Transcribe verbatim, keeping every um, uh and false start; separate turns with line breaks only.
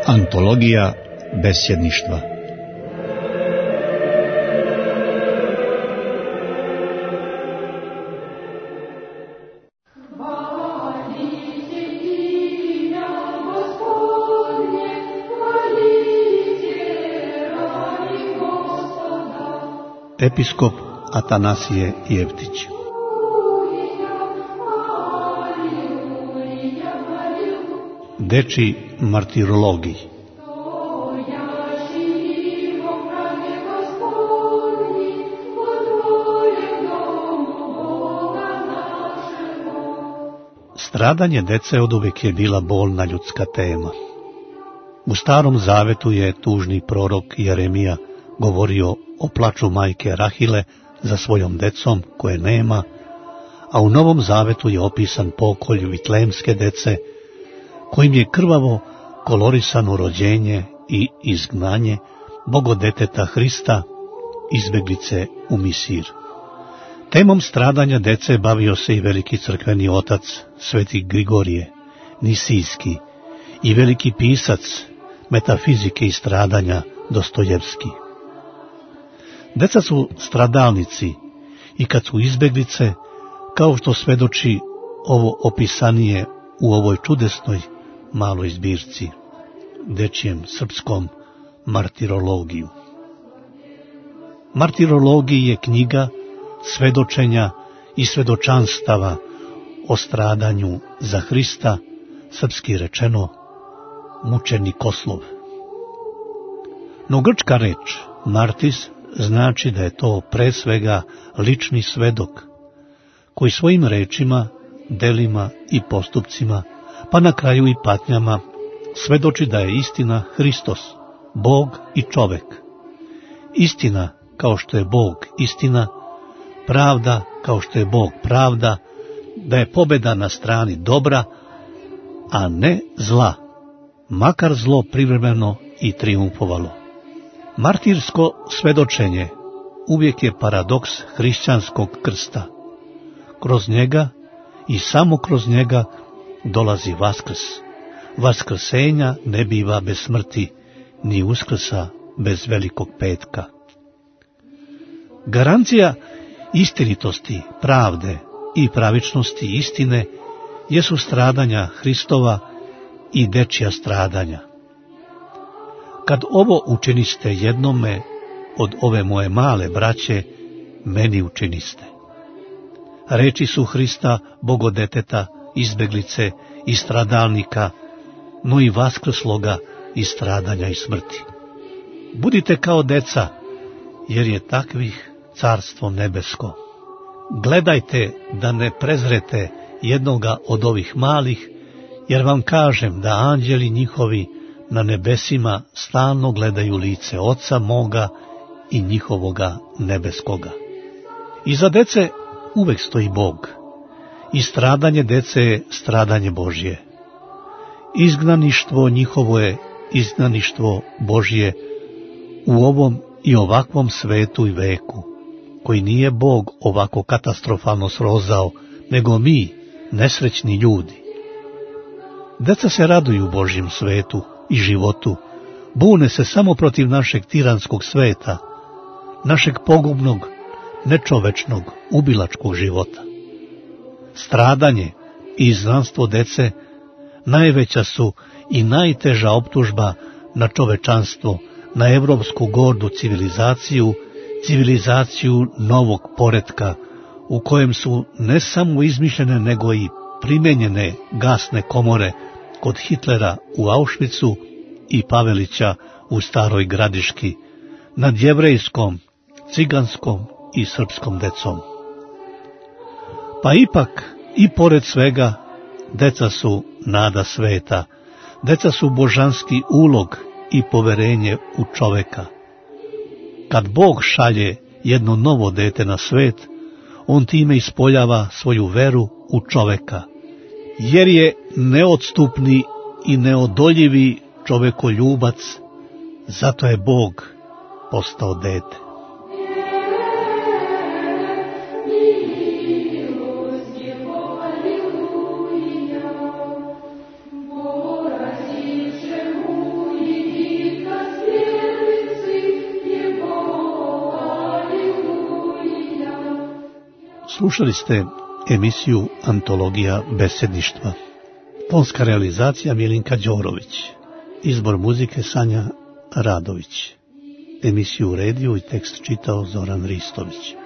Antologija besjedništva. Episkop Atanasije Jevtić. Dečji martirologij. Stradanje dece oduvijek je bila bolna ljudska tema. U Starom Zavetu je tužni prorok Jeremija govorio o plaču majke Rahile za svojom decom koje nema, a u Novom Zavetu je opisan pokolj vitlemske dece, kojim je krvavo kolorisano rođenje i izgnanje bogodeteta Hrista, izbjeglice u Misir. Temom stradanja dece bavio se i veliki crkveni otac, sveti Grigorije, Nisijski, i veliki pisac metafizike i stradanja Dostojevski. Deca su stradalnici i kad su izbjeglice, kao što svedoči ovo opisanije u ovoj čudesnoj maloj zbirci, dečjem srpskom martirologiju. Martirologij je knjiga svedočenja i svedočanstava o stradanju za Hrista, srpski rečeno mučenikoslov. No grčka reč martis znači da je to pre svega lični svedok, koji svojim rečima, delima i postupcima, pa na kraju i patnjama, svedoči da je istina Hristos, Bog i čovek. Istina kao što je Bog istina, pravda kao što je Bog pravda, da je pobjeda na strani dobra, a ne zla, makar zlo privremeno i triumfovalo. Martirsko svedočenje uvijek je paradoks hrišćanskog krsta. Kroz njega i samo kroz njega dolazi Vaskrs. Vaskrsenja ne biva bez smrti, ni Uskrsa bez velikog petka. Garancija istinitosti, pravde i pravičnosti istine jesu stradanja Hristova i dečja stradanja. Kad ovo učiniste jednome od ove moje male braće, meni učiniste. Reči su Hrista, bogodeteta, izbeglice i stradalnika, no i vaskrsloga iz stradanja i smrti. Budite kao deca, jer je takvih carstvo nebesko. Gledajte da ne prezrete jednoga od ovih malih, jer vam kažem da anđeli njihovi na nebesima stalno gledaju lice Oca moga i njihovoga nebeskoga. Iza dece uvek stoji Bog, i stradanje dece je stradanje Božje. Izgnaništvo njihovo je izgnaništvo Božje u ovom i ovakvom svetu i veku, koji nije Bog ovako katastrofalno srozao, nego mi, nesrećni ljudi. Deca se raduju Božjem svetu i životu, bune se samo protiv našeg tiranskog sveta, našeg pogubnog, nečovečnog, ubilačkog života. Stradanje i izgnanstvo dece najveća su i najteža optužba na čovečanstvo, na evropsku gordu civilizaciju, civilizaciju novog poretka, u kojem su ne samo izmišljene, nego i primenjene gasne komore kod Hitlera u Auschwitzu i Pavelića u Staroj Gradiški, nad jevrejskom, ciganskom i srpskom decom. Pa ipak, i pored svega, deca su nada sveta, deca su božanski ulog i poverenje u čoveka. Kad Bog šalje jedno novo dete na svet, on time ispoljava svoju veru u čoveka, jer je neodstupni i neodoljivi čovekoljubac, zato je Bog postao dete. Slušali ste emisiju Antologija besedništva. Tonska realizacija Milinka Đorović. Izbor muzike Sanja Radović. Emisiju uredio i tekst čitao Zoran Ristović.